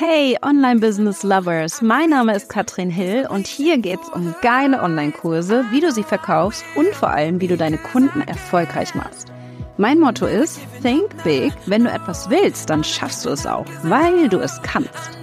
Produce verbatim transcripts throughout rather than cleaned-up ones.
Hey Online-Business-Lovers, mein Name ist Katrin Hill und hier geht's um geile Online-Kurse, wie du sie verkaufst und vor allem, wie du deine Kunden erfolgreich machst. Mein Motto ist, think big, wenn du etwas willst, dann schaffst du es auch, weil du es kannst.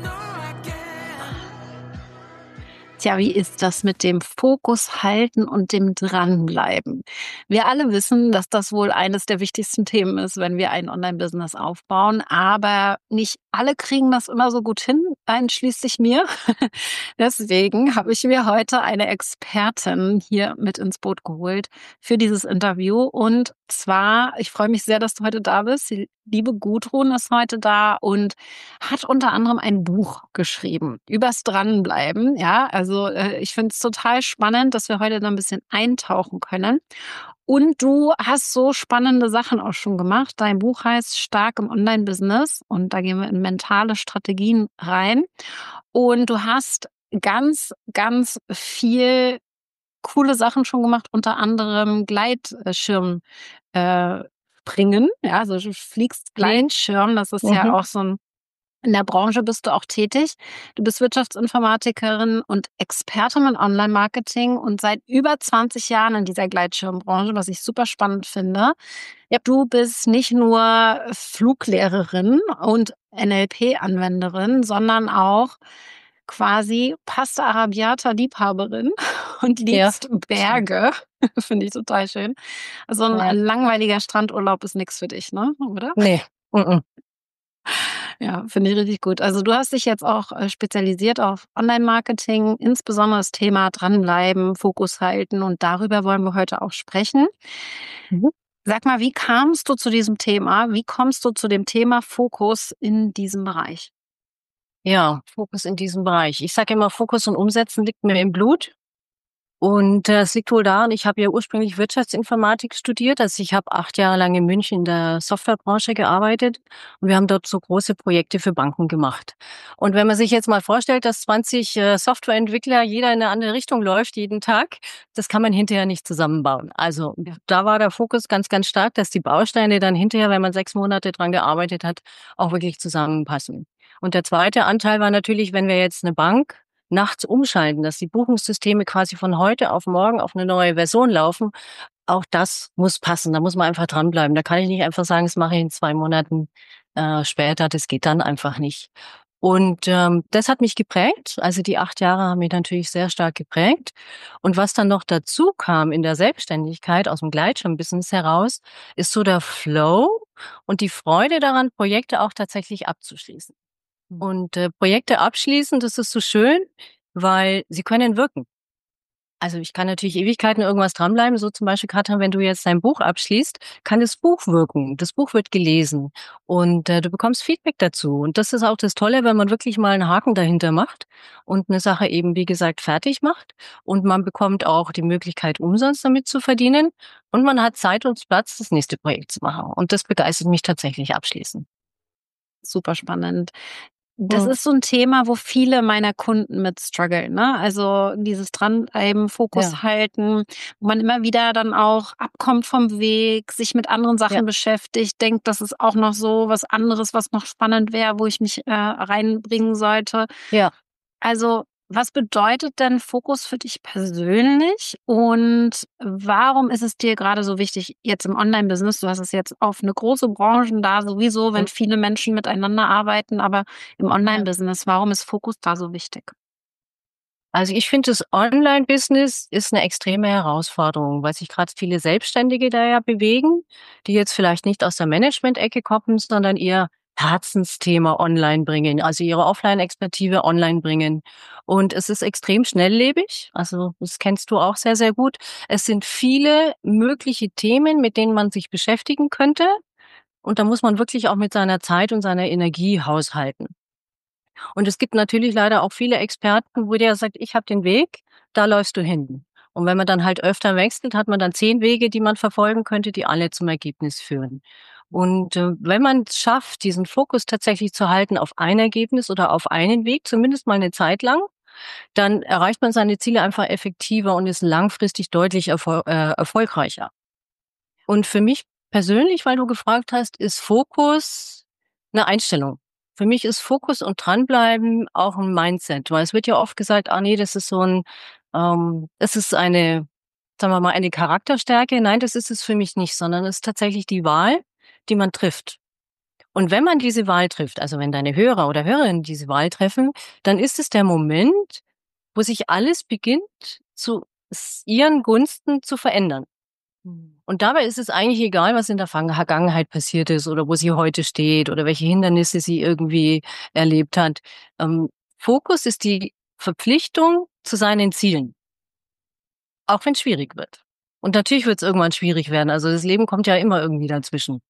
Tja, wie ist das mit dem Fokus halten und dem Dranbleiben? Wir alle wissen, dass das wohl eines der wichtigsten Themen ist, wenn wir ein Online-Business aufbauen. Aber nicht alle kriegen das immer so gut hin, einschließlich mir. Deswegen habe ich mir heute eine Expertin hier mit ins Boot geholt für dieses Interview. Und zwar, ich freue mich sehr, dass du heute da bist. Die liebe Gudrun ist heute da und hat unter anderem ein Buch geschrieben übers Dranbleiben. Ja, also äh, ich finde es total spannend, dass wir heute da ein bisschen eintauchen können. Und du hast so spannende Sachen auch schon gemacht. Dein Buch heißt Stark im Online-Business und da gehen wir in mentale Strategien rein. Und du hast ganz, ganz viel coole Sachen schon gemacht, unter anderem Gleitschirm äh, bringen. Ja, also du fliegst Gleitschirm, das ist Mhm. ja auch so ein, in der Branche bist du auch tätig. Du bist Wirtschaftsinformatikerin und Expertin in Online-Marketing und seit über zwanzig Jahren in dieser Gleitschirmbranche, was ich super spannend finde. Ja, du bist nicht nur Fluglehrerin und N L P-Anwenderin, sondern auch quasi Pasta Arrabbiata-Liebhaberin und Ja, liebst Berge. Finde ich total schön. Also ein ja. langweiliger Strandurlaub ist nichts für dich, ne? Oder? Nee. Mhm. Ja, finde ich richtig gut. Also du hast dich jetzt auch äh, spezialisiert auf Online-Marketing, insbesondere das Thema dranbleiben, Fokus halten und darüber wollen wir heute auch sprechen. Mhm. Sag mal, wie kamst du zu diesem Thema? Wie kommst du zu dem Thema Fokus in diesem Bereich? Ja, Fokus in diesem Bereich. Ich sage immer, Fokus und Umsetzen liegt mir im Blut. Und äh, es liegt wohl daran, ich habe ja ursprünglich Wirtschaftsinformatik studiert. Also ich habe acht Jahre lang in München in der Softwarebranche gearbeitet und wir haben dort so große Projekte für Banken gemacht. Und wenn man sich jetzt mal vorstellt, dass zwanzig äh, Softwareentwickler jeder in eine andere Richtung läuft jeden Tag, das kann man hinterher nicht zusammenbauen. Also da war der Fokus ganz, ganz stark, dass die Bausteine dann hinterher, wenn man sechs Monate dran gearbeitet hat, auch wirklich zusammenpassen. Und der zweite Anteil war natürlich, wenn wir jetzt eine Bank nachts umschalten, dass die Buchungssysteme quasi von heute auf morgen auf eine neue Version laufen. Auch das muss passen. Da muss man einfach dranbleiben. Da kann ich nicht einfach sagen, das mache ich in zwei Monaten äh, später. Das geht dann einfach nicht. Und ähm, das hat mich geprägt. Also die acht Jahre haben mich natürlich sehr stark geprägt. Und was dann noch dazu kam in der Selbstständigkeit aus dem Gleitschirmbusiness heraus, ist so der Flow und die Freude daran, Projekte auch tatsächlich abzuschließen. Und äh, Projekte abschließen, das ist so schön, weil sie können wirken. Also ich kann natürlich Ewigkeiten irgendwas dranbleiben. So zum Beispiel, Katrin, wenn du jetzt dein Buch abschließt, kann das Buch wirken. Das Buch wird gelesen und äh, du bekommst Feedback dazu. Und das ist auch das Tolle, wenn man wirklich mal einen Haken dahinter macht und eine Sache eben, wie gesagt, fertig macht. Und man bekommt auch die Möglichkeit, umsonst damit zu verdienen. Und man hat Zeit und Platz, das nächste Projekt zu machen. Und das begeistert mich tatsächlich abschließend. Super spannend. Das Mhm. ist so ein Thema, wo viele meiner Kunden mit struggeln, ne? Also, dieses Dranbleiben, Ja, Fokus halten, wo man immer wieder dann auch abkommt vom Weg, sich mit anderen ja, Sachen beschäftigt, denkt, das ist auch noch so was anderes, was noch spannend wäre, wo ich mich, äh, reinbringen sollte. ja. Also, was bedeutet denn Fokus für dich persönlich und warum ist es dir gerade so wichtig jetzt im Online-Business? Du hast es jetzt auf eine große Branchen da sowieso, wenn Mhm. viele Menschen miteinander arbeiten, aber im Ja. Online-Business, warum ist Fokus da so wichtig? Also ich finde, das Online-Business ist eine extreme Herausforderung, weil sich gerade viele Selbstständige da ja bewegen, die jetzt vielleicht nicht aus der Management-Ecke kommen, sondern ihr Herzensthema online bringen, also ihre Offline-Expertise online bringen. Und es ist extrem schnelllebig, also das kennst du auch sehr, sehr gut. Es sind viele mögliche Themen, mit denen man sich beschäftigen könnte. Und da muss man wirklich auch mit seiner Zeit und seiner Energie haushalten. Und es gibt natürlich leider auch viele Experten, wo der sagt, ich habe den Weg, da läufst du hin. Und wenn man dann halt öfter wechselt, hat man dann zehn Wege, die man verfolgen könnte, die alle zum Ergebnis führen. Und äh, wenn man es schafft, diesen Fokus tatsächlich zu halten auf ein Ergebnis oder auf einen Weg, zumindest mal eine Zeit lang, dann erreicht man seine Ziele einfach effektiver und ist langfristig deutlich erfol äh, erfolgreicher. Und für mich persönlich, weil du gefragt hast, ist Fokus eine Einstellung. Für mich ist Fokus und Dranbleiben auch ein Mindset, weil es wird ja oft gesagt, ah nee, das ist so ein, ähm, das ist eine, sagen wir mal, eine Charakterstärke. Nein, das ist es für mich nicht, sondern es ist tatsächlich die Wahl, die man trifft. Und wenn man diese Wahl trifft, also wenn deine Hörer oder Hörerinnen diese Wahl treffen, dann ist es der Moment, wo sich alles beginnt, zu ihren Gunsten zu verändern. Und dabei ist es eigentlich egal, was in der Vergangenheit passiert ist oder wo sie heute steht oder welche Hindernisse sie irgendwie erlebt hat. Ähm, Fokus ist die Verpflichtung zu seinen Zielen, auch wenn es schwierig wird. Und natürlich wird es irgendwann schwierig werden. Also das Leben kommt ja immer irgendwie dazwischen.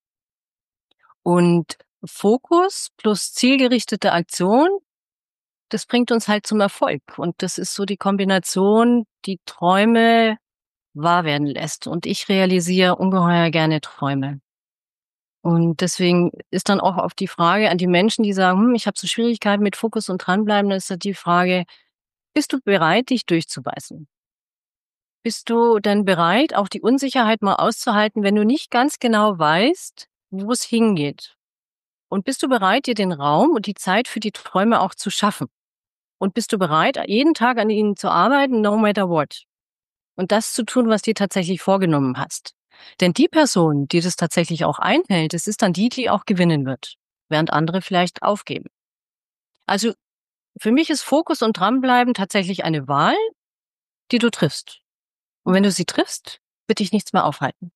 Und Fokus plus zielgerichtete Aktion, das bringt uns halt zum Erfolg. Und das ist so die Kombination, die Träume wahr werden lässt. Und ich realisiere ungeheuer gerne Träume. Und deswegen ist dann auch auf die Frage an die Menschen, die sagen, hm, ich habe so Schwierigkeiten mit Fokus und Dranbleiben, ist halt die Frage, bist du bereit, dich durchzubeißen? Bist du denn bereit, auch die Unsicherheit mal auszuhalten, wenn du nicht ganz genau weißt, wo es hingeht? Und bist du bereit, dir den Raum und die Zeit für die Träume auch zu schaffen? Und bist du bereit, jeden Tag an ihnen zu arbeiten, no matter what? Und das zu tun, was dir tatsächlich vorgenommen hast. Denn die Person, die das tatsächlich auch einhält, das ist dann die, die auch gewinnen wird, während andere vielleicht aufgeben. Also für mich ist Fokus und Dranbleiben tatsächlich eine Wahl, die du triffst. Und wenn du sie triffst, wird dich nichts mehr aufhalten.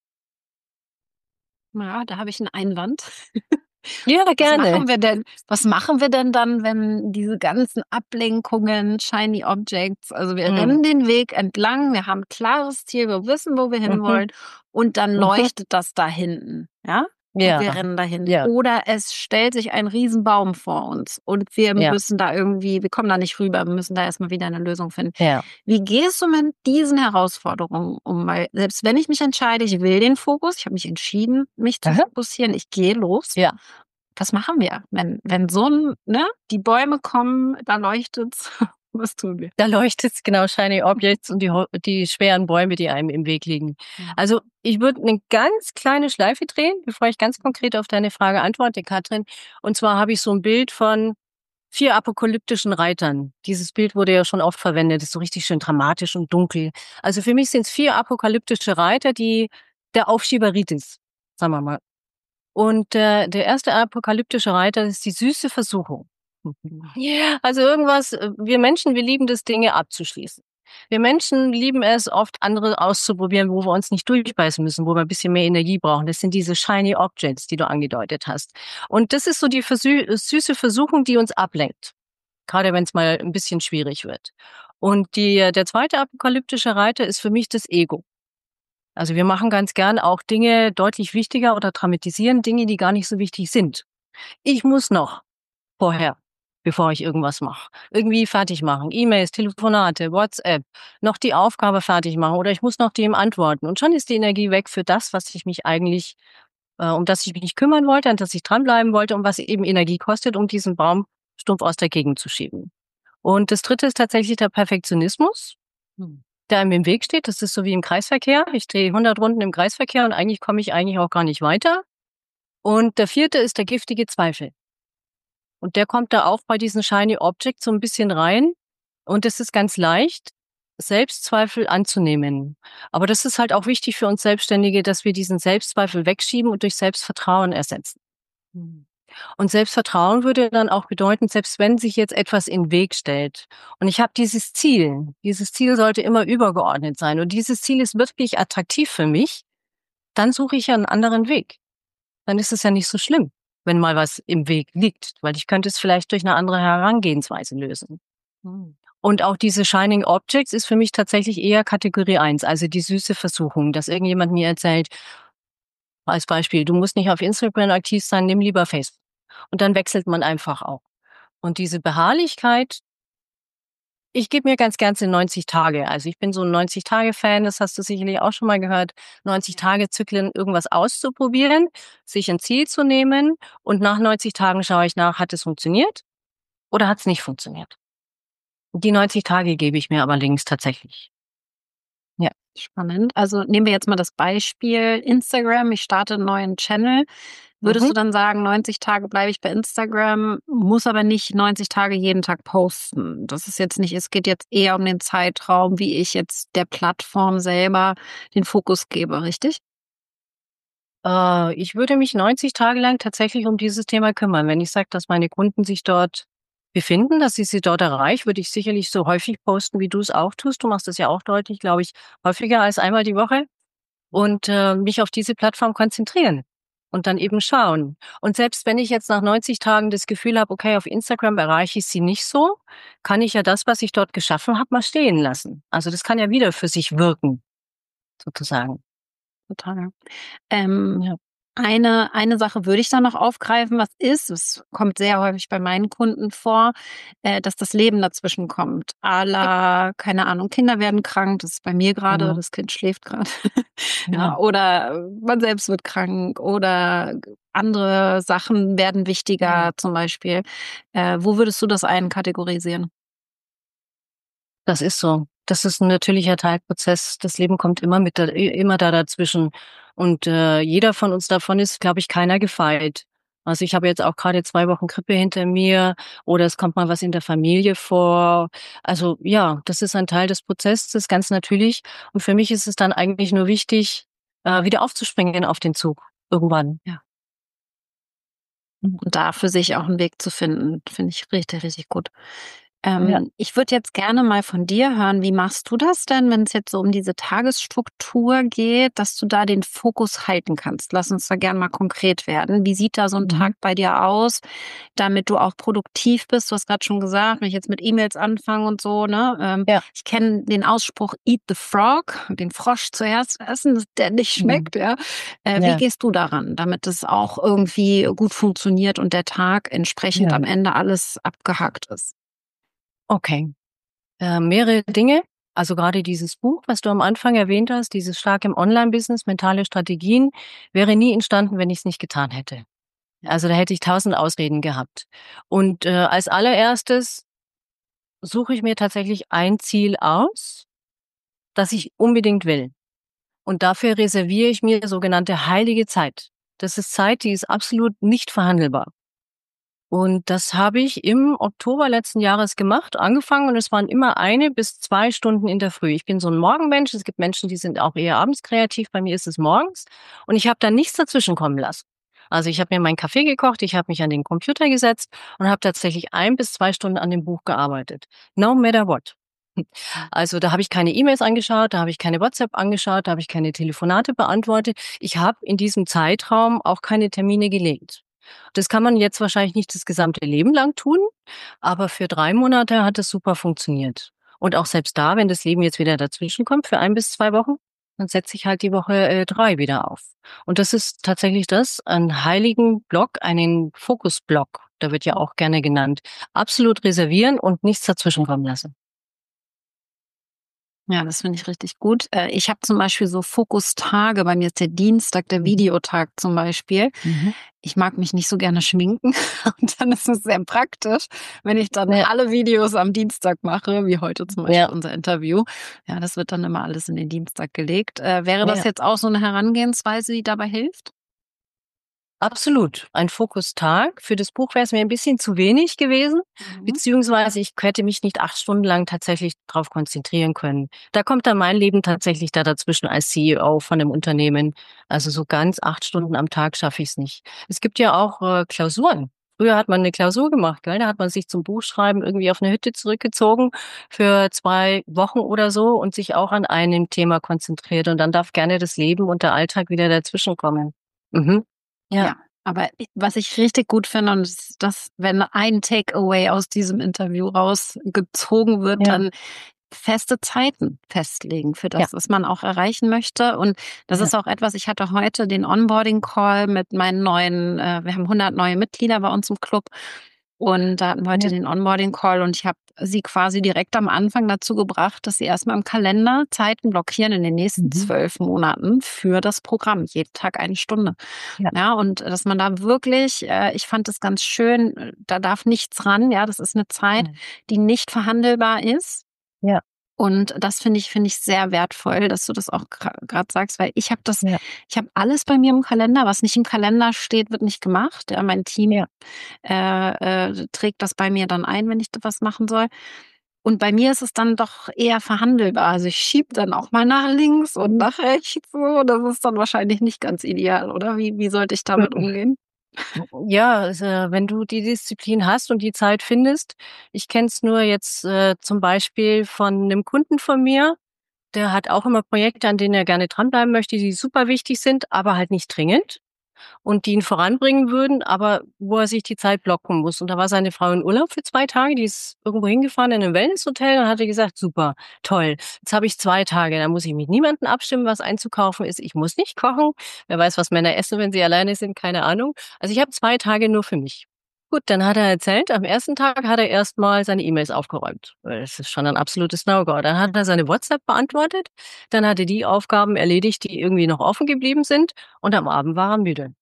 Ja, da habe ich einen Einwand. Ja, Was gerne. machen wir denn? Was machen wir denn dann, wenn diese ganzen Ablenkungen, Shiny Objects, also wir Mhm. rennen den Weg entlang, wir haben ein klares Ziel, wir wissen, wo wir Mhm. hinwollen und dann Mhm. leuchtet das da hinten, ja? Und Ja, wir rennen dahin. ja, Oder es stellt sich ein Riesenbaum vor uns und wir ja, müssen da irgendwie, wir kommen da nicht rüber, wir müssen da erstmal wieder eine Lösung finden. ja. Wie gehst du mit diesen Herausforderungen um? Weil selbst wenn ich mich entscheide, ich will den Fokus, ich habe mich entschieden, mich zu Aha. fokussieren, ich gehe los. Ja. Was machen wir, wenn, wenn so ein, ne, die Bäume kommen, da leuchtet's. Was tun wir? Da leuchtet's, genau, Shiny Objects und die, ho- die schweren Bäume, die einem im Weg liegen. Also ich würde eine ganz kleine Schleife drehen, bevor ich ganz konkret auf deine Frage antworte, Katrin. Und zwar habe ich so ein Bild von vier apokalyptischen Reitern. Dieses Bild wurde ja schon oft verwendet, ist so richtig schön dramatisch und dunkel. Also für mich sind es vier apokalyptische Reiter, die der Aufschieberitis ist, sagen wir mal. Und äh, der erste apokalyptische Reiter ist die süße Versuchung. Ja, also irgendwas, äh, wir Menschen, wir lieben das, Dinge abzuschließen. Wir Menschen lieben es, oft andere auszuprobieren, wo wir uns nicht durchbeißen müssen, wo wir ein bisschen mehr Energie brauchen. Das sind diese Shiny Objects, die du angedeutet hast. Und das ist so die versü süße Versuchung, die uns ablenkt. Gerade wenn es mal ein bisschen schwierig wird. Und die, der zweite apokalyptische Reiter ist für mich das Ego. Also wir machen ganz gern auch Dinge deutlich wichtiger oder dramatisieren Dinge, die gar nicht so wichtig sind. Ich muss noch vorher, bevor ich irgendwas mache, irgendwie fertig machen. E-Mails, Telefonate, WhatsApp, noch die Aufgabe fertig machen oder ich muss noch dem antworten. Und schon ist die Energie weg für das, was ich mich eigentlich, äh, um das ich mich kümmern wollte, an das ich dranbleiben wollte und was eben Energie kostet, um diesen Baum stumpf aus der Gegend zu schieben. Und das dritte ist tatsächlich der Perfektionismus, Hm. der einem im Weg steht. Das ist so wie im Kreisverkehr. Ich drehe hundert Runden im Kreisverkehr und eigentlich komme ich eigentlich auch gar nicht weiter. Und der vierte ist der giftige Zweifel. Und der kommt da auch bei diesen Shiny Objects so ein bisschen rein. Und es ist ganz leicht, Selbstzweifel anzunehmen. Aber das ist halt auch wichtig für uns Selbstständige, dass wir diesen Selbstzweifel wegschieben und durch Selbstvertrauen ersetzen. Hm. Und Selbstvertrauen würde dann auch bedeuten, selbst wenn sich jetzt etwas in den Weg stellt und ich habe dieses Ziel, dieses Ziel sollte immer übergeordnet sein und dieses Ziel ist wirklich attraktiv für mich, dann suche ich ja einen anderen Weg. Dann ist es ja nicht so schlimm, wenn mal was im Weg liegt, weil ich könnte es vielleicht durch eine andere Herangehensweise lösen. Hm. Und auch diese Shining Objects ist für mich tatsächlich eher Kategorie eins, also die süße Versuchung, dass irgendjemand mir erzählt, als Beispiel, du musst nicht auf Instagram aktiv sein, nimm lieber Facebook. Und dann wechselt man einfach auch. Und diese Beharrlichkeit, ich gebe mir ganz gern neunzig Tage. Also ich bin so ein neunzig-Tage-Fan, das hast du sicherlich auch schon mal gehört. neunzig-Tage-Zyklen, irgendwas auszuprobieren, sich ein Ziel zu nehmen und nach neunzig Tagen schaue ich nach, hat es funktioniert oder hat es nicht funktioniert. Die neunzig Tage gebe ich mir aber links tatsächlich. Ja. Spannend. Also nehmen wir jetzt mal das Beispiel Instagram. Ich starte einen neuen Channel. Würdest du Mhm. dann sagen, neunzig Tage bleibe ich bei Instagram, muss aber nicht neunzig Tage jeden Tag posten? Das ist jetzt nicht, es geht jetzt eher um den Zeitraum, wie ich jetzt der Plattform selber den Fokus gebe, richtig? Äh, ich würde mich neunzig Tage lang tatsächlich um dieses Thema kümmern. Wenn ich sage, dass meine Kunden sich dort befinden, dass ich sie dort erreiche, würde ich sicherlich so häufig posten, wie du es auch tust. Du machst es ja auch deutlich, glaube ich, häufiger als einmal die Woche und äh, mich auf diese Plattform konzentrieren und dann eben schauen. Und selbst wenn ich jetzt nach neunzig Tagen das Gefühl habe, okay, auf Instagram erreiche ich sie nicht so, kann ich ja das, was ich dort geschaffen habe, mal stehen lassen. Also das kann ja wieder für sich wirken, sozusagen. Total. Ähm, Ja. eine eine Sache würde ich da noch aufgreifen, was ist, es kommt sehr häufig bei meinen Kunden vor, äh, dass das Leben dazwischen kommt. À la, keine Ahnung, Kinder werden krank, das ist bei mir gerade, Mhm. das Kind schläft gerade. Ja. Ja, oder äh, man selbst wird krank oder andere Sachen werden wichtiger zum Beispiel. Äh, wo würdest du das einkategorisieren? Das ist so. Das ist 'n natürlicher Teilprozess. Das Leben kommt immer mit da i immer da dazwischen. Und, äh, jeder von uns davon ist, glaube ich, keiner gefeit. Also, ich habe jetzt auch grade zwei Wochen Grippe hinter mir oder es kommt mal was in der Familie vor. Also, ja, das ist ein Teil des Prozesses, ganz natürlich. Und für mich ist es dann eigentlich nur wichtig, äh, wieder aufzuspringen auf den Zug irgendwann. Ja. Mhm. Und da für sich auch 'n Weg zu finden, finde ich richtig, richtig gut. Ja. Ähm, ich würde jetzt gerne mal von dir hören, wie machst du das denn, wenn's jetzt so um diese Tagesstruktur geht, dass du da den Fokus halten kannst? Lass uns da gern mal konkret werden. Wie sieht da so 'n Mhm. Tag bei dir aus, damit du auch produktiv bist? Du hast grad schon gesagt, wenn ich jetzt mit E-Mails anfange und so, ne? Ähm, Ja. ich kenne den Ausspruch „Eat the frog“, den Frosch zuerst essen, dass der nicht Mhm. schmeckt, ja? Äh, wie Ja. gehst du da ran, damit es auch irgendwie gut funktioniert und der Tag entsprechend am Ja. Ende alles abgehakt ist? Okay. Äh, mehrere Dinge. Also gerade dieses Buch, was du am Anfang erwähnt hast, dieses „Stark im Online-Business, mentale Strategien“, wäre nie entstanden, wenn ich's nicht getan hätte. Also, da hätte ich tausend Ausreden gehabt. Und, äh, als Allererstes suche ich mir tatsächlich ein Ziel aus, das ich unbedingt will. Und dafür reserviere ich mir sogenannte heilige Zeit. Das ist Zeit, die ist absolut nicht verhandelbar. Und das habe ich im Oktober letzten Jahres gemacht angefangen und es waren immer eine bis zwei Stunden in der Früh. Ich bin so 'n Morgenmensch. Es gibt Menschen, die sind auch eher abends kreativ. Bei mir ist es morgens. Und ich habe da nichts dazwischenkommen lassen. Also, ich habe mir meinen Kaffee gekocht, ich habe mich an den Computer gesetzt und habe tatsächlich ein bis zwei Stunden an dem Buch gearbeitet. No matter what. Also, da habe ich keine E-Mails angeschaut, da habe ich keine WhatsApp angeschaut, da habe ich keine Telefonate beantwortet. Ich habe in diesem Zeitraum auch keine Termine gelegt. Das kann man jetzt wahrscheinlich nicht das gesamte Leben lang tun, aber für drei Monate hat es super funktioniert. Und auch selbst da, wenn das Leben jetzt wieder dazwischenkommt für ein bis zwei Wochen, dann setze ich halt die Woche, äh, drei wieder auf. Und das ist tatsächlich das, einen heiligen Block, einen Fokusblock, der wird ja auch gerne genannt, absolut reservieren und nichts dazwischenkommen lassen. Ja, das finde ich richtig gut. Äh, ich habe zum Beispiel so Fokustage. Bei mir ist der Dienstag der Mhm. Videotag zum Beispiel. Mhm. Ich mag mich nicht so gerne schminken und dann ist es sehr praktisch, wenn ich dann Ja. alle Videos am Dienstag mache, wie heute zum Beispiel Ja. unser Interview. Ja, das wird dann immer alles in den Dienstag gelegt. Äh, wäre das Ja. jetzt auch so 'ne Herangehensweise, die dabei hilft? Absolut. Ein Fokustag. Für das Buch wäre es mir 'n bisschen zu wenig gewesen, Mhm. beziehungsweise ich hätte mich nicht acht Stunden lang tatsächlich drauf konzentrieren können. Da kommt dann mein Leben tatsächlich da dazwischen als C E O von 'nem Unternehmen. Also, so ganz acht Stunden am Tag schaffe ich's nicht. Es gibt ja auch, äh, Klausuren. Früher hat man 'ne Klausur gemacht, gell? Da hat man sich zum Buchschreiben irgendwie auf 'ne Hütte zurückgezogen für zwei Wochen oder so und sich auch an einem Thema konzentriert. Und dann darf gerne das Leben und der Alltag wieder dazwischenkommen. Mhm. Ja. Ja, aber i was ich richtig gut finde und das das wenn ein Takeaway aus diesem Interview rausgezogen wird, Ja. dann feste Zeiten festlegen für Ja. das, was man auch erreichen möchte. Und das Ja. ist auch etwas ich hatte heute den Onboarding-Call mit meinen neuen äh, wir haben hundert neue Mitglieder bei uns im Club und da hatten wir heute Ja. den Onboarding-Call und ich habe sie quasi direkt am Anfang dazu gebracht, dass sie erst mal im Kalender Zeiten blockieren in den nächsten Mhm. zwölf Monaten für das Programm, jeden Tag eine Stunde. Ja. Ja, und dass man da wirklich äh, ich fand das ganz schön, äh, da darf nichts ran, ja? Das ist 'ne Zeit, Mhm. die nicht verhandelbar ist. Ja. Und das finde ich finde ich sehr wertvoll, dass du das auch gerade sagst, weil ich habe das Ja, ich habe alles bei mir im Kalender, was nicht im Kalender steht, wird nicht gemacht. Ja, mein Team, ja. äh, äh, trägt das bei mir dann ein, wenn ich da was machen soll. Und bei mir ist es dann doch eher verhandelbar. Also, ich schiebe dann auch mal nach links und nach rechts so. Das ist dann wahrscheinlich nicht ganz ideal, oder? Wie wie sollte ich damit umgehen? Ja, also, wenn du die Disziplin hast und die Zeit findest. Ich kenne es nur jetzt, äh, zum Beispiel von 'nem Kunden von mir, der hat auch immer Projekte, an denen er gerne dranbleiben möchte, die super wichtig sind, aber halt nicht dringend und die ihn voranbringen würden, aber wo er sich die Zeit blocken muss. Und da war seine Frau in Urlaub für zwei Tage, die ist irgendwo hingefahren in 'n Wellnesshotel und hat er gesagt: „Super, toll, jetzt habe ich zwei Tage, da muss ich mit niemandem abstimmen, was einzukaufen ist. Ich muss nicht kochen.“ Wer weiß, was Männer essen, wenn sie alleine sind, keine Ahnung. Also, ich habe zwei Tage nur für mich. Gut, dann hat er erzählt, am ersten Tag hat er erst mal seine E-Mails aufgeräumt. Äh, das ist schon ein absolutes No-Go. Dann hat er seine WhatsApp beantwortet, dann hat er die Aufgaben erledigt, die irgendwie noch offen geblieben sind und am Abend war er müde.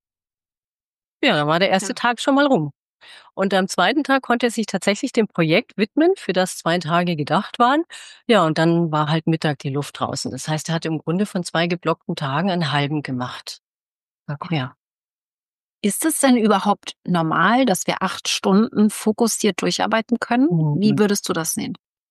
Ja, dann war der erste Ja. Tag schon mal rum. Und am zweiten Tag konnte er sich tatsächlich dem Projekt widmen, für das zwei Tage gedacht waren. Ja, und dann war halt Mittag die Luft draußen. Das heißt, er hat im Grunde von zwei geblockten Tagen einen halben gemacht. Ja, komm her. Ist es denn überhaupt normal, dass wir acht Stunden fokussiert durcharbeiten können? Wie Mhm. würdest du das sehen?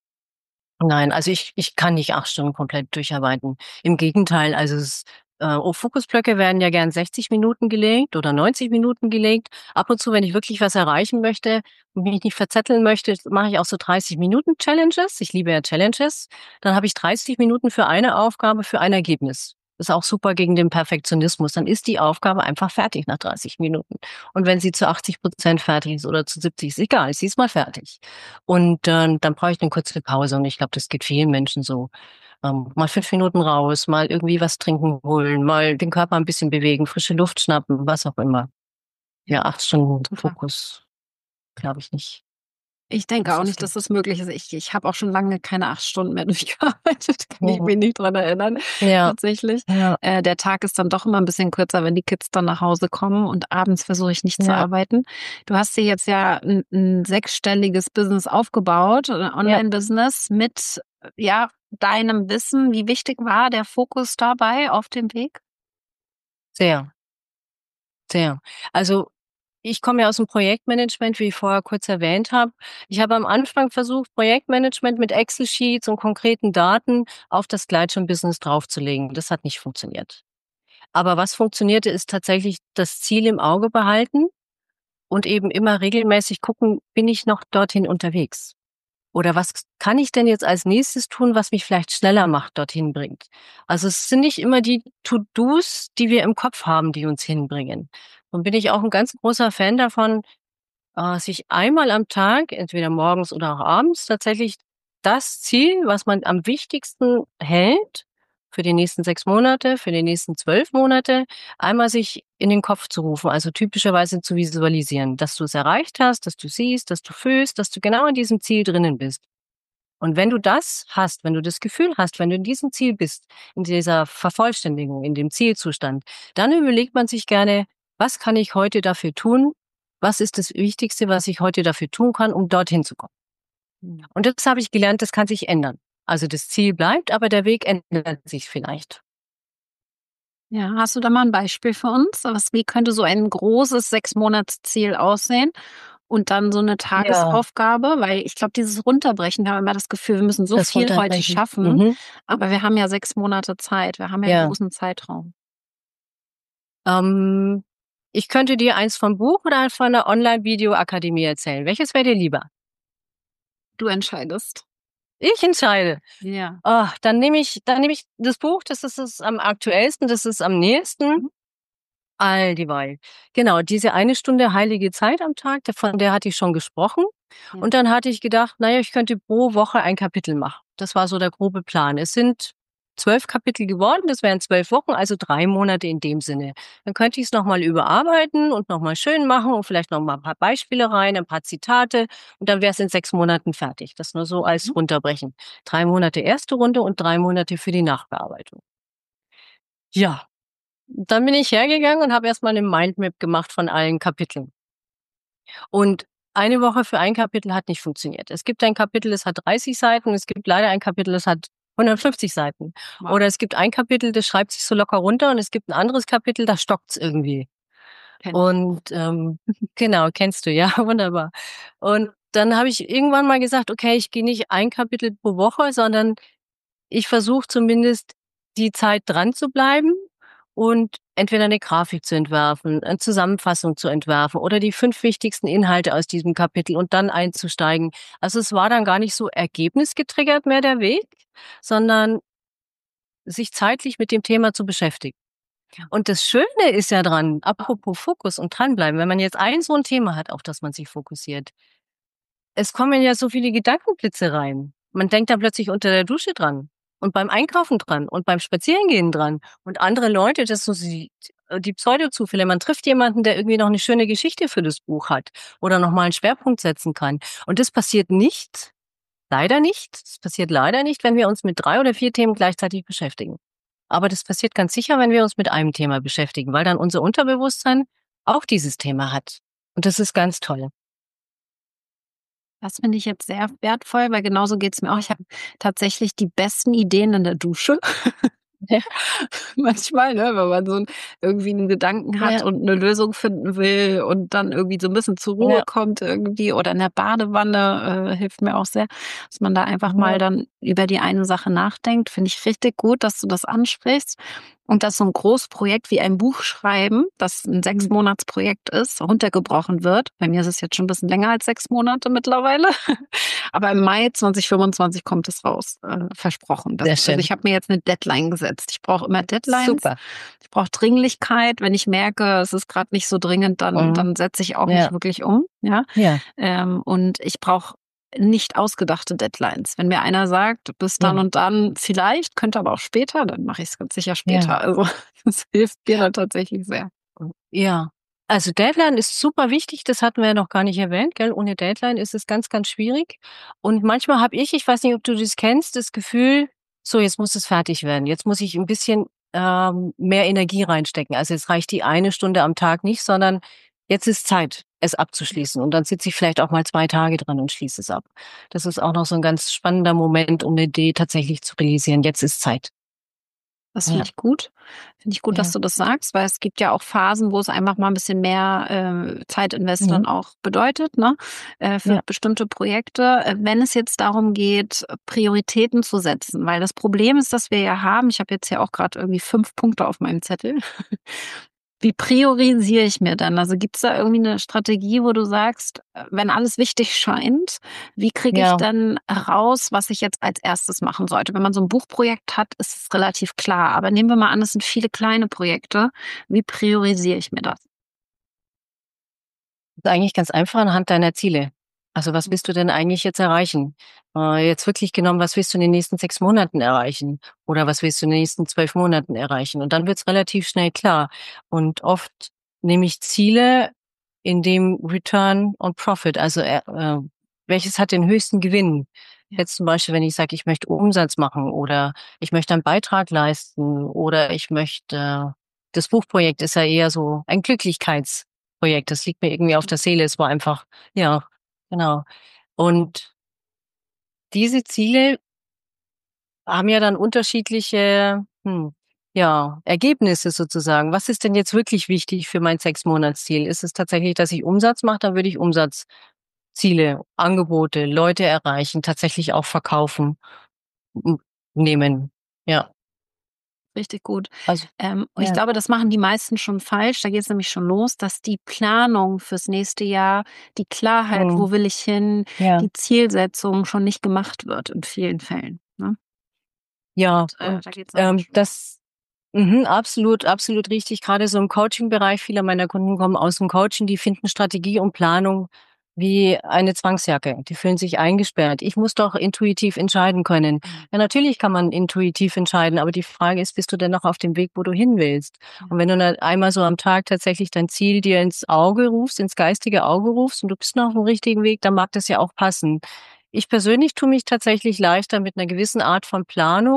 Nein, also ich ich kann nicht acht Stunden komplett durcharbeiten. Im Gegenteil, also es äh, oh, Fokusblöcke werden ja gern sechzig Minuten gelegt oder neunzig Minuten gelegt. Ab und zu, wenn ich wirklich was erreichen möchte und mich nicht verzetteln möchte, mache ich auch so dreißig Minuten Challenges. Ich liebe ja Challenges. Dann habe ich dreißig Minuten für eine Aufgabe, für ein Ergebnis. Ist auch super gegen den Perfektionismus. Dann ist die Aufgabe einfach fertig nach dreißig Minuten. Und wenn sie zu achtzig Prozent fertig ist oder zu siebzig, ist egal, sie ist mal fertig. Und, äh, dann brauche ich 'ne kurze Pause und ich glaube, das geht vielen Menschen so. Ähm, mal fünf Minuten raus, mal irgendwie was trinken holen, mal den Körper 'n bisschen bewegen, frische Luft schnappen, was auch immer. Ja, Ja, acht Stunden super. Fokus, glaube ich nicht, Ich denke dass auch das nicht, dass geht. das möglich ist. Ich ich habe auch schon lange keine acht Stunden mehr durchgearbeitet, kann ich Mhm. mich nicht dran erinnern, Ja, tatsächlich. ja, Äh, der Tag ist dann doch immer 'n bisschen kürzer, wenn die Kids dann nach Hause kommen und abends versuche ich nicht zu ja, arbeiten. Du hast dir jetzt ja 'n 'n sechsstelliges Business aufgebaut, äh, ja, Online-Business mit, äh, ja, deinem Wissen. Wie wichtig war der Fokus dabei auf dem Weg? sehr, sehr. Also, ich komme ja aus'm Projektmanagement, wie ich vorher kurz erwähnt habe. Ich habe am Anfang versucht, Projektmanagement mit Excel-Sheets und konkreten Daten auf das Gleitschirmbusiness draufzulegen. Das hat nicht funktioniert. Aber was funktionierte, ist tatsächlich das Ziel im Auge behalten und eben immer regelmäßig gucken, bin ich noch dorthin unterwegs? Oder was kann ich denn jetzt als Nächstes tun, was mich vielleicht schneller macht, dorthin bringt? Also es sind nicht immer die To-dos, die wir im Kopf haben, die uns hinbringen. Und bin ich auch ein ganz großer Fan davon, äh, sich einmal am Tag, entweder morgens oder auch abends, tatsächlich das Ziel, was man am wichtigsten hält für die nächsten sechs Monate, für die nächsten zwölf Monate, einmal sich in den Kopf zu rufen, also typischerweise zu visualisieren, dass du es erreicht hast, dass du siehst, dass du fühlst, dass du genau in diesem Ziel drinnen bist. Und wenn du das hast, wenn du das Gefühl hast, wenn du in diesem Ziel bist, in dieser Vervollständigung, in dem Zielzustand, dann überlegt man sich gerne, was kann ich heute dafür tun? Was ist das Wichtigste, was ich heute dafür tun kann, um dorthin zu kommen? Mhm. Und das habe ich gelernt, das kann sich ändern. Also das Ziel bleibt, aber der Weg ändert sich vielleicht. Ja, hast du da mal 'n Beispiel für uns? Was wie könnte so ein großes Sechs-Monats-Ziel aussehen und dann so 'ne Ja, Tagesaufgabe? Weil ich glaube, dieses Runterbrechen, wir haben immer das Gefühl, wir müssen so das viel heute Runterbrechen. schaffen, Mhm. aber wir haben ja sechs Monate Zeit. Wir haben ja 'n Ja. großen Zeitraum. Ähm, ich könnte dir eins vom Buch oder von der Online-Videoakademie erzählen. Welches wäre dir lieber? Du entscheidest. Ich entscheide. Ja. Ah, dann nehme ich dann nehme ich das Buch, das ist es am aktuellsten, das ist am nächsten. Mhm. Alldieweil. Genau, diese eine Stunde heilige Zeit am Tag, da von der hatte ich schon gesprochen. Ja. Und dann hatte ich gedacht, na ja, ich könnte pro Woche ein Kapitel machen. Das war so der grobe Plan. Es sind zwölf Kapitel geworden, das wären zwölf Wochen, also drei Monate in dem Sinne. Dann könnte ich's noch mal überarbeiten und noch mal schön machen und vielleicht noch mal 'n paar Beispiele rein, ein paar Zitate und dann wäre es in sechs Monaten fertig. Das nur so als Mhm. Runterbrechen. Drei Monate erste Runde und drei Monate für die Nachbearbeitung. Ja. Dann bin ich hergegangen und habe erst mal 'ne Mindmap gemacht von allen Kapiteln. Und eine Woche für ein Kapitel hat nicht funktioniert. Es gibt ein Kapitel, das hat dreißig Seiten, es gibt leider ein Kapitel, das hat hundertfünfzig Seiten. Wow. Oder es gibt ein Kapitel, das schreibt sich so locker runter und es gibt ein anderes Kapitel, da stockt's irgendwie. Kenn ich. Und ähm, genau, kennst du, ja, wunderbar. Und dann habe ich irgendwann mal gesagt, okay, ich gehe nicht ein Kapitel pro Woche, sondern ich versuche zumindest die Zeit dran zu bleiben und entweder eine Grafik zu entwerfen, eine Zusammenfassung zu entwerfen oder die fünf wichtigsten Inhalte aus diesem Kapitel und dann einzusteigen. Also es war dann gar nicht so ergebnisgetriggert mehr der Weg, sondern sich zeitlich mit dem Thema zu beschäftigen. Und das Schöne ist ja dran, apropos Fokus und dranbleiben, wenn man jetzt ein so ein Thema hat, auf das man sich fokussiert, es kommen ja so viele Gedankenblitze rein. Man denkt dann plötzlich unter der Dusche dran und beim Einkaufen dran und beim Spazierengehen dran und andere Leute, das so die, die Pseudozufälle. Man trifft jemanden, der irgendwie noch eine schöne Geschichte für das Buch hat oder noch mal einen Schwerpunkt setzen kann. Und das passiert nicht, leider nicht, das passiert leider nicht, wenn wir uns mit drei oder vier Themen gleichzeitig beschäftigen. Aber das passiert ganz sicher, wenn wir uns mit einem Thema beschäftigen, weil dann unser Unterbewusstsein auch dieses Thema hat. Und das ist ganz toll. Das finde ich jetzt sehr wertvoll, weil genauso geht's mir auch. Ich habe tatsächlich die besten Ideen in der Dusche. Ja. Manchmal, ne, wenn man so 'n irgendwie 'n Gedanken hat Ja. und 'ne Lösung finden will und dann irgendwie so 'n bisschen zur Ruhe Ja. kommt irgendwie oder in der Badewanne, äh, hilft mir auch sehr, dass man da einfach mal Ja. dann über die eine Sache nachdenkt. Finde ich richtig gut, dass du das ansprichst und dass so 'n Großprojekt wie ein Buch schreiben, das 'n sechs Monatsprojekt ist, runtergebrochen wird. Bei mir ist es jetzt schon 'n bisschen länger als sechs Monate mittlerweile, aber im Mai zwanzig fünfundzwanzig kommt es raus, äh, versprochen. Das Sehr also, schön. ich habe mir jetzt 'ne Deadline gesetzt. Ich brauche immer Deadlines. Super. Ich brauche Dringlichkeit. Wenn ich merke, es ist grad nicht so dringend, dann Mhm. dann setze ich auch nicht Ja. wirklich um, ja? Ja. Ähm, und ich brauche nicht ausgedachte Deadlines. Wenn mir einer sagt, bis dann Ja. und dann vielleicht, könnte aber auch später, dann mache ich's ganz sicher Ja. später. Also, das hilft mir dann tatsächlich sehr. Ja. Also, Deadline ist super wichtig, das hatten wir ja noch gar nicht erwähnt, gell? Ohne Deadline ist es ganz, ganz schwierig. Und manchmal habe ich, ich weiß nicht, ob du das kennst, das Gefühl: „So, jetzt muss es fertig werden. Jetzt muss ich 'n bisschen, ähm, mehr Energie reinstecken. Also, jetzt reicht die eine Stunde am Tag nicht, sondern jetzt ist Zeit, es abzuschließen." Und dann sitze ich vielleicht auch mal zwei Tage dran und schließe es ab. Das ist auch noch so 'n ganz spannender Moment, um 'ne Idee tatsächlich zu realisieren. Jetzt ist Zeit. Das finde Ja. ich gut. Finde ich gut, dass Ja. du das sagst, weil es gibt ja auch Phasen, wo es einfach mal 'n bisschen mehr, äh, Zeitinvest Mhm. dann auch bedeutet, ne, äh, für Ja. bestimmte Projekte. Äh, wenn es jetzt darum geht, Prioritäten zu setzen, weil das Problem ist, das wir ja haben, ich habe jetzt hier auch grad irgendwie fünf Punkte auf meinem Zettel. Wie priorisiere ich mir dann? Also, gibt's da irgendwie 'ne Strategie, wo du sagst, äh, wenn alles wichtig scheint, wie kriege ich Ja. denn raus, was ich jetzt als Erstes machen sollte? Wenn man so 'n Buchprojekt hat, ist es relativ klar. Aber nehmen wir mal an, es sind viele kleine Projekte. Wie priorisiere ich mir das? Ist eigentlich ganz einfach anhand deiner Ziele. Also, was willst du denn eigentlich jetzt erreichen? Äh, jetzt wirklich genommen, was willst du in den nächsten sechs Monaten erreichen? Oder was willst du in den nächsten zwölf Monaten erreichen? Und dann wird's relativ schnell klar. Und oft nehme ich Ziele in dem Return on Profit, also, äh, äh, welches hat den höchsten Gewinn? Ja. Jetzt zum Beispiel, wenn ich sage, ich möchte Umsatz machen oder ich möchte einen Beitrag leisten oder ich möchte das Buchprojekt ist ja eher so ein Glücklichkeitsprojekt. Das liegt mir irgendwie auf der Seele. Es war einfach ja, genau. Und diese Ziele haben ja dann unterschiedliche, hm, ja, Ergebnisse sozusagen. Was ist denn jetzt wirklich wichtig für mein Sechs-Monats-Ziel? Ist es tatsächlich, dass ich Umsatz mache, dann würde ich Umsatzziele, Angebote, Leute erreichen, tatsächlich auch verkaufen, m nehmen. Ja. Richtig gut. Also Ähm, und ich ja. glaube, das machen die meisten schon falsch. Da geht's nämlich schon los, dass die Planung fürs nächste Jahr, die Klarheit, Mhm. wo will ich hin, Ja. die Zielsetzung schon nicht gemacht wird in vielen Fällen, ne? Ja, Und, äh, und, da geht's dann ähm, schon los. das mhm, absolut, absolut richtig. Grade so im Coaching-Bereich, viele meiner Kunden kommen aus'm Coaching, die finden Strategie und Planung wie eine Zwangsjacke. Die fühlen sich eingesperrt. Ich muss doch intuitiv entscheiden können. Mhm. Ja, natürlich kann man intuitiv entscheiden, aber die Frage ist, bist du denn noch auf dem Weg, wo du hin willst? Ja. Und wenn du dann einmal so am Tag tatsächlich dein Ziel dir ins Auge rufst, ins geistige Auge rufst und du bist noch auf'm richtigen Weg, dann mag das ja auch passen. Ich persönlich tue mich tatsächlich leichter mit 'ner gewissen Art von Planung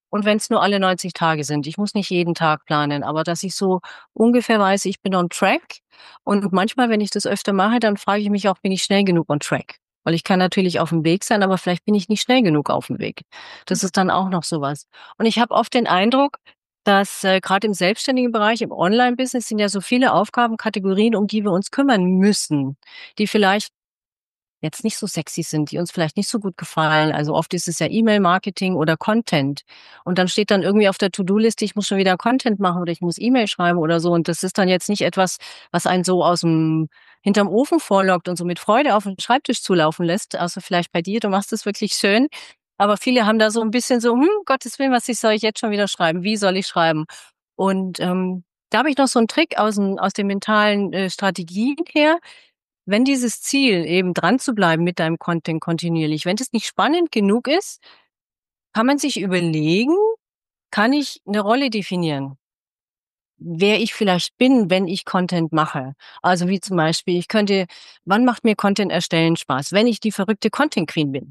Und wenn es nur alle neunzig Tage sind, ich muss nicht jeden Tag planen, aber dass ich so ungefähr weiß, ich bin on track. Und manchmal, wenn ich das öfter mache, dann frage ich mich auch, bin ich schnell genug on track? Weil ich kann natürlich auf dem Weg sein, aber vielleicht bin ich nicht schnell genug auf dem Weg. Das ist dann auch noch sowas. Und ich habe oft den Eindruck, dass äh, gerade im selbstständigen Bereich, im Online-Business sind ja so viele Aufgabenkategorien, um die wir uns kümmern müssen, die vielleicht jetzt nicht so sexy sind, die uns vielleicht nicht so gut gefallen. Also oft ist es ja E-Mail-Marketing oder Content. Und dann steht dann irgendwie auf der To-Do-Liste, ich muss schon wieder Content machen oder ich muss E-Mail schreiben oder so. Und das ist dann jetzt nicht etwas, was einen so aus dem, hinterm Ofen vorlockt und so mit Freude auf den Schreibtisch zulaufen lässt. Also vielleicht bei dir, du machst es wirklich schön. Aber viele haben da so ein bisschen so, hm, Gottes Willen, was soll ich jetzt schon wieder schreiben? Wie soll ich schreiben? Und ähm, da habe ich noch so einen Trick aus, dem, aus den mentalen äh, Strategien her. Wenn dieses Ziel, eben dran zu bleiben mit deinem Content kontinuierlich, wenn das nicht spannend genug ist, kann man sich überlegen, kann ich eine Rolle definieren, wer ich vielleicht bin, wenn ich Content mache. Also wie zum Beispiel, ich könnte, wann macht mir Content erstellen Spaß? Wenn ich die verrückte Content Queen bin.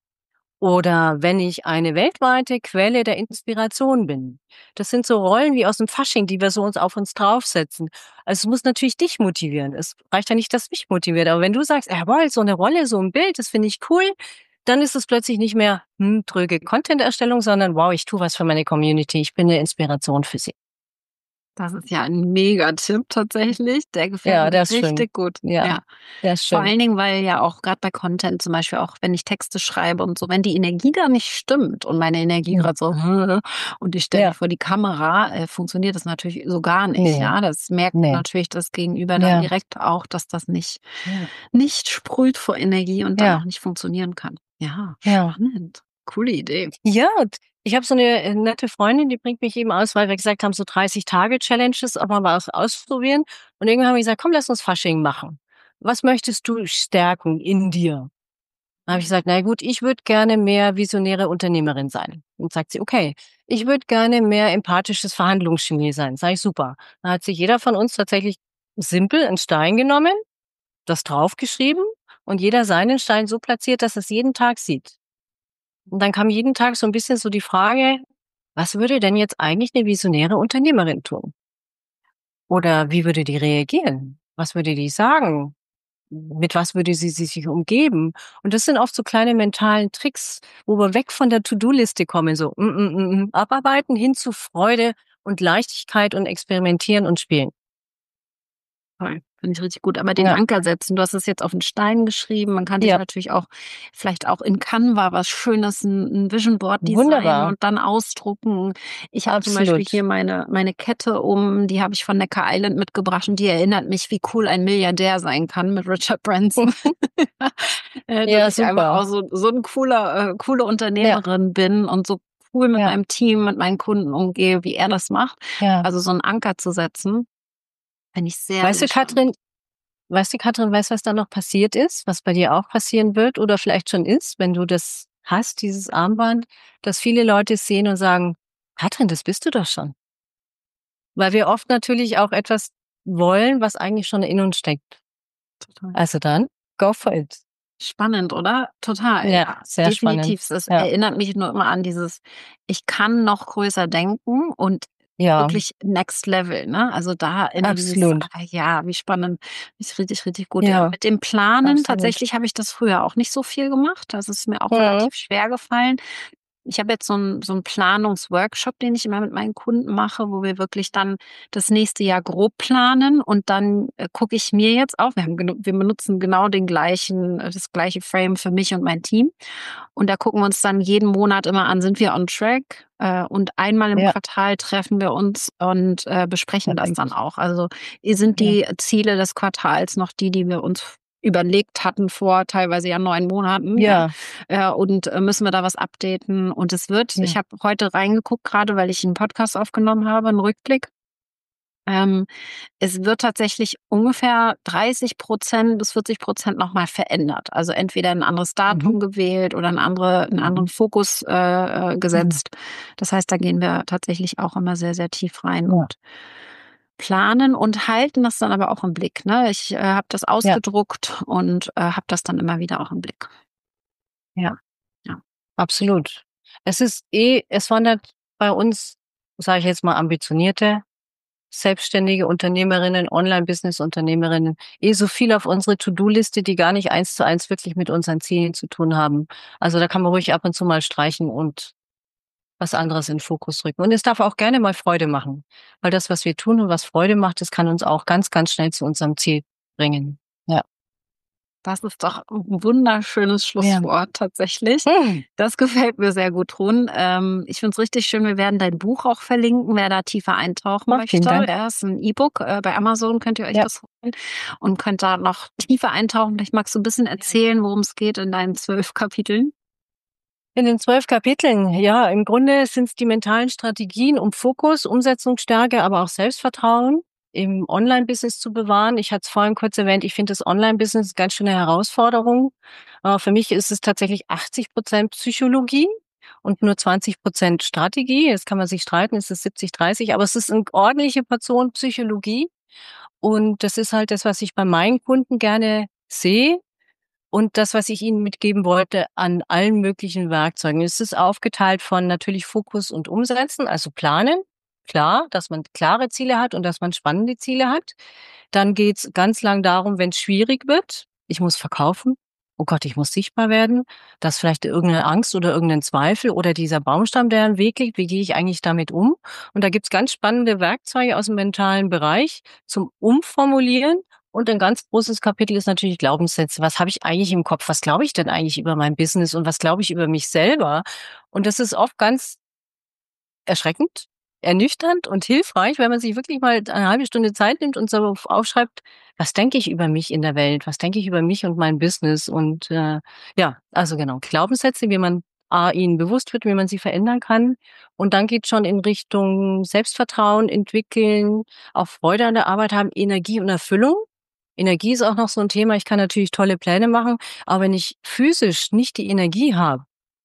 Oder wenn ich eine weltweite Quelle der Inspiration bin. Das sind so Rollen wie aus dem Fasching, die wir so uns auf uns draufsetzen. Also es muss natürlich dich motivieren. Es reicht ja nicht, dass mich motiviert. Aber wenn du sagst, jawohl, so eine Rolle, so ein Bild, das finde ich cool, dann ist es plötzlich nicht mehr hm, tröge Content-Erstellung, sondern wow, ich tue was für meine Community. Ich bin eine Inspiration für sie. Das ist ja ein Mega-Tipp tatsächlich. Der gefällt Ja, mir der ist schön. richtig gut. Ja, Ja. der ist Vor schön. allen Dingen, weil ja auch gerade bei Content zum Beispiel auch, wenn ich Texte schreibe und so, wenn die Energie da nicht stimmt und meine Energie Hm. gerade so und ich stelle mich Ja, vor die Kamera, äh, funktioniert das natürlich so gar nicht. nee, Ja, das merkt nee. natürlich das Gegenüber dann Ja, direkt auch, dass das nicht ja, nicht sprüht vor Energie und dann auch ja, nicht funktionieren kann. Ja, ja. spannend. Coole Idee. Ja, und ich habe so eine äh, nette Freundin, die bringt mich eben aus, weil wir gesagt haben, so dreißig-Tage-Challenges, ob wir mal was ausprobieren. Und irgendwann haben wir gesagt, komm, lass uns Fasching machen. Was möchtest du stärken in dir? Dann habe ich gesagt, na gut, ich würde gerne mehr visionäre Unternehmerin sein. Und sagt sie, okay, ich würde gerne mehr empathisches Verhandlungsgenie sein. Sag ich, super. Dann hat sich jeder von uns tatsächlich simpel einen Stein genommen, das draufgeschrieben und jeder seinen Stein so platziert, dass er es jeden Tag sieht. Und dann kam jeden Tag so ein bisschen so die Frage, was würde denn jetzt eigentlich eine visionäre Unternehmerin tun? Oder wie würde die reagieren? Was würde die sagen? Mit was würde sie sich umgeben? Und das sind oft so kleine mentalen Tricks, wo wir weg von der To-Do-Liste kommen, so mm, mm, mm, mm, abarbeiten hin zu Freude und Leichtigkeit und experimentieren und spielen. Toll, finde ich richtig gut. Aber den Ja, Anker setzen, du hast es jetzt auf 'n Stein geschrieben. Man kann sich ja, natürlich auch vielleicht auch in Canva was Schönes, 'n 'n Vision Board designen wunderbar, und dann ausdrucken. Ich habe zum Beispiel hier absolut. meine meine Kette um, die habe ich von Necker Island mitgebracht und die erinnert mich, wie cool ein Milliardär sein kann mit Richard Branson. Äh, dass Ja, ich einfach auch super. so so 'n cooler äh, coole Ja, Unternehmerin bin und so cool mit ja, meinem Team, mit meinen Kunden umgehe, wie er das macht. ja. Also, so 'n Anker zu setzen, finde ich sehr, Weißt sehr du, spannend. Katrin, weißt du, Katrin, weißt du, was da noch passiert ist, was bei dir auch passieren wird oder vielleicht schon ist, wenn du das hast, dieses Armband, dass viele Leute es sehen und sagen, Katrin, das bist du doch schon. Weil wir oft natürlich auch etwas wollen, was eigentlich schon in uns steckt. Total. Also dann, go for it. Spannend, oder? Total, Ja, ja. sehr spannend. Definitiv. Es Ja, erinnert mich nur immer an dieses, ich kann noch größer denken und ja, wirklich Next Level, ne? Also da in dieses, absolut. ah ja, wie spannend. Ist richtig, richtig gut. Ja, Ja, mit dem Planen absolut. tatsächlich habe ich das früher auch nicht so viel gemacht. Das ist mir auch Mhm. relativ schwer gefallen. Ich habe jetzt so 'n so 'n Planungsworkshop, den ich immer mit meinen Kunden mache, wo wir wirklich dann das nächste Jahr grob planen und dann, äh, gucke ich mir jetzt auch wir haben genu wir benutzen genau den gleichen äh, das gleiche Frame für mich und mein Team. Und da gucken wir uns dann jeden Monat immer an, sind wir on track? Äh, und einmal im Ja, Quartal treffen wir uns und, äh, besprechen das dann perfekt. auch. Also, äh, sind Ja, die Ziele des Quartals noch die, die wir uns überlegt hatten vor teilweise ja neun Monaten, ja? ja, Äh, und, äh, müssen wir da was updaten? Und es wird ich ja. habe heute reingeguckt grade, weil ich 'n Podcast aufgenommen habe, 'n Rückblick. Ähm, es wird tatsächlich ungefähr dreißig bis vierzig noch mal verändert. Also, entweder 'n anderes Mhm. Datum gewählt oder 'n andere 'n anderen Mhm. Fokus, äh, äh, Mhm. gesetzt. Das heißt, da gehen wir tatsächlich auch immer sehr, sehr tief rein Ja, und planen und halten das dann aber auch im Blick, ne? Ich, äh, habe das ja, ausgedruckt und, äh, habe das dann immer wieder auch im Blick. ja, Ja. absolut. Es ist eh, es wandert bei uns, sage ich jetzt mal, ambitionierte selbstständige Unternehmerinnen, Online-Business-Unternehmerinnen, eh so viel auf unsere To-Do-Liste, die gar nicht eins zu eins wirklich mit unseren Zielen zu tun haben. Also da kann man ruhig ab und zu mal streichen und was anderes in den Fokus rücken. Und es darf auch gerne mal Freude machen, weil das, was wir tun und was Freude macht, das kann uns auch ganz, ganz schnell zu unserem Ziel bringen. Ja. Das ist doch ein wunderschönes Ja. Schlusswort tatsächlich. Hm. Das gefällt mir sehr gut, Run. Ähm, ich finde es richtig schön. Wir werden dein Buch auch verlinken, wer da tiefer eintauchen Oh, vielen möchte. Dank. Ja, ist ein E-Book. Äh, bei Amazon könnt ihr euch Ja. das holen und könnt da noch tiefer eintauchen. Vielleicht magst du ein bisschen erzählen, worum es geht in deinen zwölf Kapiteln. In den zwölf Kapiteln, ja, im Grunde sind es die mentalen Strategien, um Fokus, Umsetzungsstärke, aber auch Selbstvertrauen im Online-Business zu bewahren. Ich hatte es vorhin kurz erwähnt, ich finde das Online-Business ganz schön eine Herausforderung. Äh, für mich ist es tatsächlich achtzig Prozent Psychologie und nur zwanzig Prozent Strategie. Jetzt kann man sich streiten, ist es siebzig dreißig, aber es ist eine ordentliche Portion Psychologie. Und das ist halt das, was ich bei meinen Kunden gerne sehe. Und das, was ich Ihnen mitgeben wollte, an allen möglichen Werkzeugen. Es ist aufgeteilt von natürlich Fokus und Umsetzen, also planen. Klar, dass man klare Ziele hat und dass man spannende Ziele hat. Dann geht's ganz lang darum, wenn es schwierig wird. Ich muss verkaufen. Oh Gott, ich muss sichtbar werden. Das ist vielleicht irgendeine Angst oder irgendein Zweifel oder dieser Baumstamm, der im Weg liegt. Wie gehe ich eigentlich damit um? Und da gibt's ganz spannende Werkzeuge aus dem mentalen Bereich zum Umformulieren. Und ein ganz großes Kapitel ist natürlich Glaubenssätze. Was habe ich eigentlich im Kopf? Was glaube ich denn eigentlich über mein Business und was glaube ich über mich selber? Und das ist oft ganz erschreckend, ernüchternd und hilfreich, wenn man sich wirklich mal eine halbe Stunde Zeit nimmt und so aufschreibt, was denke ich über mich in der Welt? Was denke ich über mich und mein Business? Und äh, ja, also genau, Glaubenssätze, wie man A, ihnen bewusst wird, wie man sie verändern kann. Und dann geht schon in Richtung Selbstvertrauen entwickeln, auch Freude an der Arbeit haben, Energie und Erfüllung. Energie ist auch noch so ein Thema. Ich kann natürlich tolle Pläne machen, aber wenn ich physisch nicht die Energie habe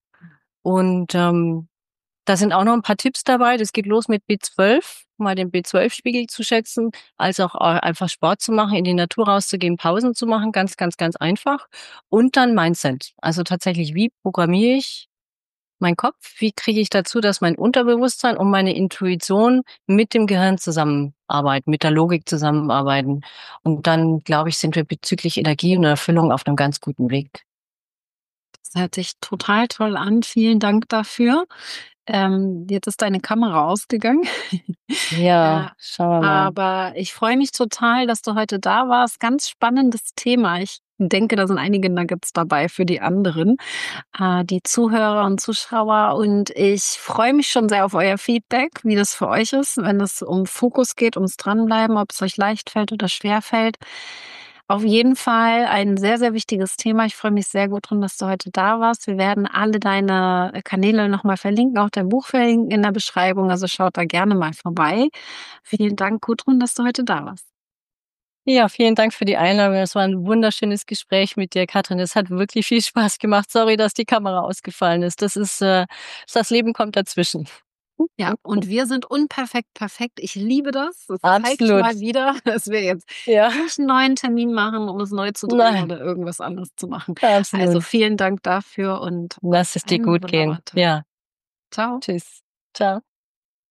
und ähm, da sind auch noch ein paar Tipps dabei. Das geht los mit B zwölf, mal den B zwölf Spiegel zu schätzen, als auch äh, einfach Sport zu machen, in die Natur rauszugehen, Pausen zu machen, ganz, ganz, ganz einfach. Und dann Mindset. Also tatsächlich, wie programmiere ich meinen Kopf? Wie kriege ich dazu, dass mein Unterbewusstsein und meine Intuition mit dem Gehirn zusammenarbeiten, mit der Logik zusammenarbeiten? Und dann, glaube ich, sind wir bezüglich Energie und Erfüllung auf einem ganz guten Weg. Das hört sich total toll an. Vielen Dank dafür. Ähm, jetzt ist deine Kamera ausgegangen. Äh, Ja, schauen wir mal. aber ich freue mich total, dass du heute da warst. Ganz spannendes Thema. Ich denke, da sind einige Nuggets dabei für die anderen, äh, die Zuhörer und Zuschauer. Und ich freue mich schon sehr auf euer Feedback, wie das für euch ist, wenn es um Fokus geht, ums Dranbleiben, ob es euch leicht fällt oder schwer fällt. Auf jeden Fall ein sehr, sehr wichtiges Thema. Ich freue mich sehr gut drin, dass du heute da warst. Wir werden alle deine Kanäle nochmal verlinken, auch dein Buch verlinken in der Beschreibung. Also schaut da gerne mal vorbei. Vielen Dank, Gudrun, dass du heute da warst. Ja, vielen Dank für die Einladung. Es war ein wunderschönes Gespräch mit dir, Katrin. Es hat wirklich viel Spaß gemacht. Sorry, dass die Kamera ausgefallen ist. Das ist, äh, das Leben kommt dazwischen. Ja, und wir sind unperfekt perfekt. Ich liebe das. Das zeigt Absolut. mal wieder, dass wir jetzt Ja, nicht einen neuen Termin machen, um es neu zu drehen nein, oder irgendwas anderes zu machen. Also absolut. vielen Dank dafür und Lass es dir einen gut gehen. wunderbaren Tag. Ja, Ciao. tschüss. Ciao.